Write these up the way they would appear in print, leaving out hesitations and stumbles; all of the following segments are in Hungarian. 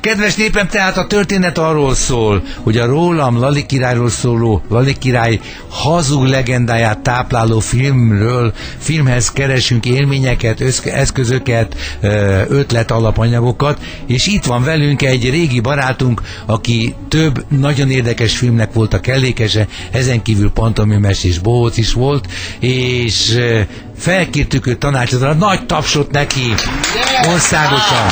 kedves népem, tehát a történet arról szól, hogy a rólam Lali királyról szóló, Lali király hazug legendáját tápláló filmhez keresünk élményeket, eszközöket, ötlet alapanyagokat, és itt van velünk egy régi barátunk, aki több nagyon érdekes filmnek volt a kellékese, ezen kívül pantomimes és bohóc is volt, és felkértük őt tanácsodra, nagy tapsot neki országosan.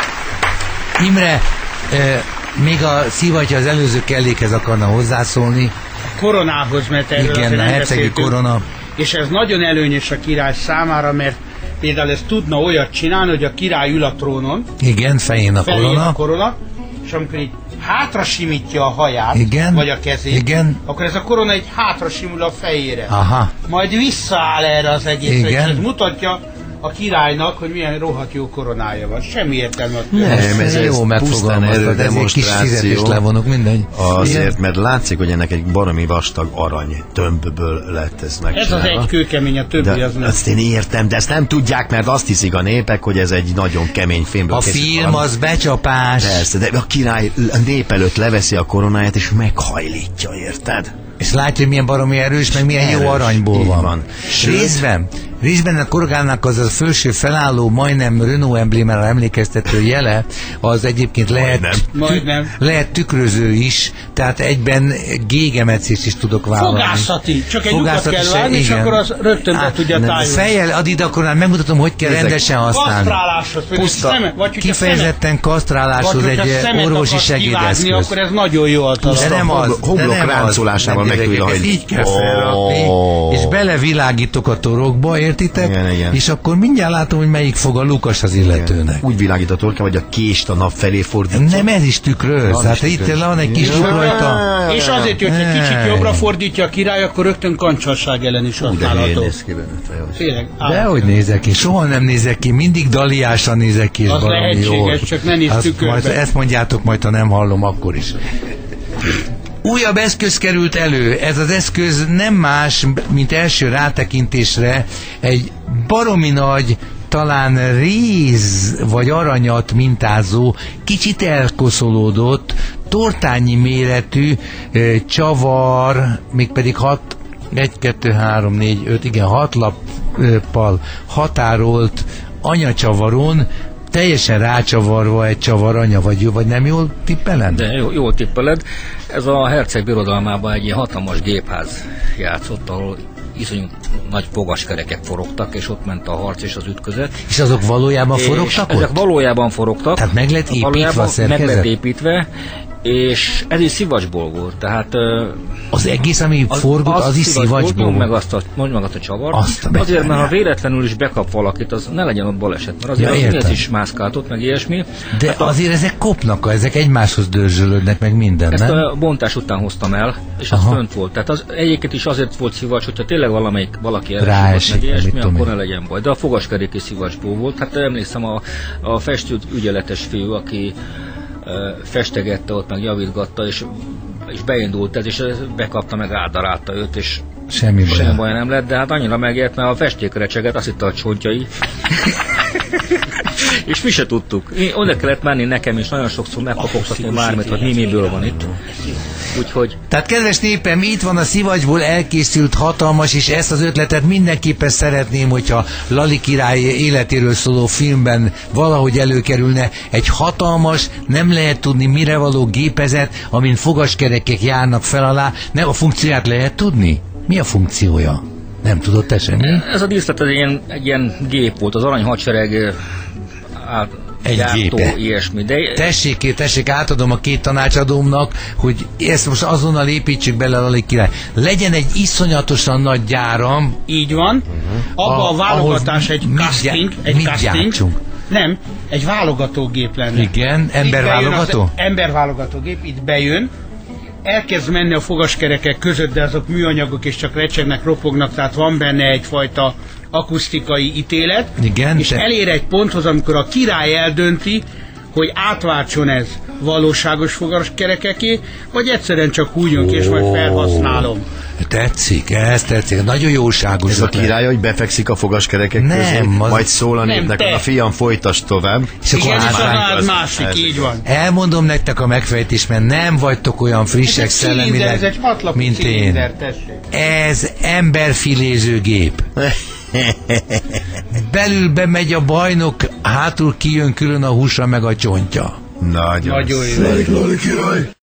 Imre, még a Szivattyú az előző kellékhez akarna hozzászólni. A koronához, mert erről igen, a hercegi korona. És ez nagyon előnyös a király számára, mert például ez tudna olyat csinálni, hogy a király ül a trónon. Igen, fején a korona. És amikor így hátra simítja a haját, igen, vagy a kezét, igen, akkor ez a korona egy hátra simul a fejére. Aha. Majd visszaáll erre az egészre, és ez mutatja a királynak, hogy milyen rohadt jó koronája van. Semmi értelme. Nem, ez jó megfogalmaztad, ez egy kis fizetést levonok, mindegy. Azért, mert látszik, hogy ennek egy baromi vastag arany tömbből lett ez megcsinálva. Ez az egy kőkemény, a többi de az nem. Ezt én értem, de ezt nem tudják, mert azt hiszik a népek, hogy ez egy nagyon kemény filmből a film valami. Az becsapás. Persze, de a király a nép előtt leveszi a koronáját, és meghajlítja, érted? És látja, hogy milyen baromi erős, meg milyen erős, jó aranyból van. Részben a koronának az a felső felálló, majdnem Renault emblémára emlékeztető jele, az egyébként lehet tükröző is, tehát egyben gégemetszést is tudok vállalni. Fogászati, csak egy lyukat kell vágni, és akkor az rögtön be tudja tájolni. Fejjel add akkor megmutatom, hogy kell rendesen használni. Kasztráláshoz, kifejezetten kasztráláshoz egy orvosi segédeszköz. Akkor ez nagyon jó alkalom. De nem az. Homlok ráncolásával meg tudja hajlni. Így kell felrakni, és belevilágítok a torokba, értitek? Igen. És akkor mindjárt látom, hogy melyik fog a lukas az illetőnek. Úgy világít a torka, vagy a kést a nap felé fordítja. Nem, ez is tükröz. Hát itt van egy kis luk rajta. És azért, hogy egy kicsit jobbra fordítja a király, akkor rögtön kancsalság ellen is használható. Dehogy nézek ki, soha nem nézek ki, mindig daliásan nézek ki. Az lehetséges, csak ne nézz tükörbe. Ezt mondjátok majd, ha nem hallom, akkor is. Újabb eszköz került elő. Ez az eszköz nem más, mint első rátekintésre egy baromi nagy, talán réz vagy aranyat mintázó, kicsit elkoszolódott, tortányi méretű csavar, mégpedig 6 lappal határolt anyacsavaron, teljesen rácsavarva egy csavar anya, vagy nem jól tippeled? De jól tippeled. Ez a herceg birodalmában egy ilyen hatalmas gépház játszott, ahol iszonyú nagy fogaskerekek forogtak, és ott ment a harc és az ütközet. És azok valójában forogtak ott? Ezek valójában forogtak. Tehát meg lett építve a szerkezet? Meg lett építve, és ez is szivacsból volt, tehát... Az egész, ami forgott, az is szivacsból volt? Mondj meg azt a csavart. Azért, mert ha véletlenül is bekap valakit, az ne legyen ott baleset, mert azért ez is mászkáltott, meg ilyesmi. De hát azért ezek kopnak, ezek egymáshoz dörzsölődnek, meg minden, ezt nem? A bontás után hoztam el, és az fönt volt. Tehát az egyébként is azért volt szivacs, hogyha tényleg valaki elesett, meg ilyesmi, akkor ne legyen baj. De a fogaskerék is szivacsból volt. Hát emlékszem a festő ügyeletes fiú, aki festegette ott, meg javítgatta, és beindult ez, és bekapta, meg átdarálta őt, és semmi baj nem lett, de hát annyira megért, mert a festék recseget, azt hitte a csontjai. És mi se tudtuk. Oda kellett menni nekem is nagyon sokszor megkapogtatni bármit, hogy miből van itt. Úgyhogy... Tehát kedves népem, itt van a szivacsból elkészült hatalmas, és ezt az ötletet mindenképpen szeretném, hogyha Lali király életéről szóló filmben valahogy előkerülne egy hatalmas, nem lehet tudni mire való gépezet, amin fogaskerekek járnak fel alá. Nem, a funkcióját lehet tudni? Mi a funkciója? Nem tudod te semmi? Ez a díszlet egy ilyen gép volt, az arany hadsereg gyártó, ilyesmi. De... Tessék, átadom a két tanácsadómnak, hogy ezt most azonnal építsük bele a Lali király. Legyen egy iszonyatosan nagy gyáram. Így van. Abba a válogatás egy casting. Nem, egy válogatógép lenne. Igen, emberválogató? Emberválogatógép, itt bejön, elkezd menni a fogaskerekek között, de azok műanyagok és csak recsegnek, ropognak, tehát van benne egyfajta akusztikai ítélet. Igen, és elér egy ponthoz, amikor a király eldönti, hogy átváltson ez valóságos fogaskerekeké, vagy egyszerűen csak hújjon ki, és majd felhasználom. Tetszik, ez tetszik. Nagyon jóságos. Ez a király, hogy befekszik a fogaskerekek közé, majd szól a népnek, a fiam, folytasd tovább. És igen, és az másik, így van. Elmondom nektek a megfejtést, mert nem vagytok olyan frissek szellemileg, mint én. Ez emberfiléző gép. Belül bemegy a bajnok, hátul kijön külön a húsa meg a csontja. Nagyon jó.